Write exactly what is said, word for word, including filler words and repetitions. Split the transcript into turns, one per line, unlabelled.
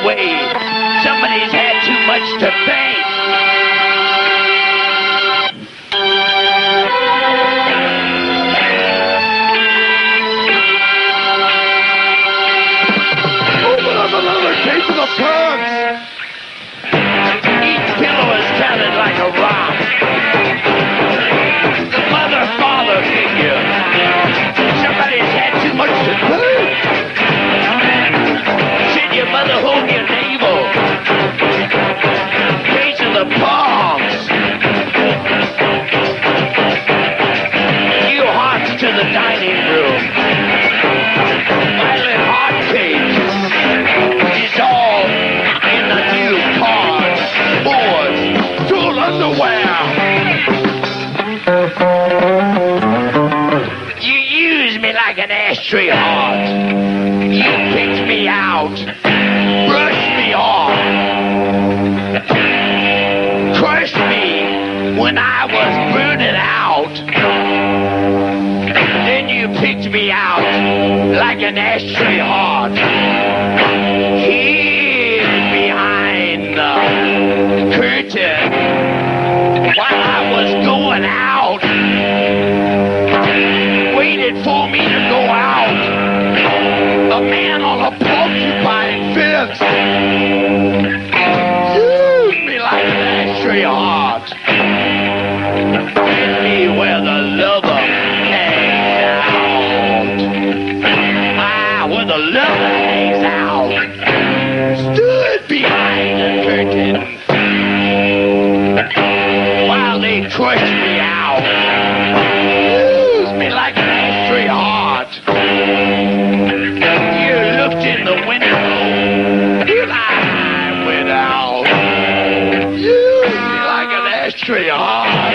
way. Somebody's had too much to think.
Open up another case of the perks!
Each pillow is counted like a rock. The mother-father figure. Somebody's had too much to think. Should your mother hold your navel? Case of the palms. You hearts to the dining room. Violet heart cake is all in the new cards, boards,
Tool underwear!
you use me like an ashtray heart. You picked me out, brushed me off, crushed me when I was burning out. Then you picked me out like an ashtray heart. Hid behind the curtain while I was going out. Waited for me to go out. A man on a porcupine fence. Use me like an ashtray heart. Hit me where the lover hangs out. Ah, where the lover hangs out. Stood behind the curtain while they crushed me out. Use me like an ashtray heart. You looked in the window and I went out. Use me like an ashtray heart.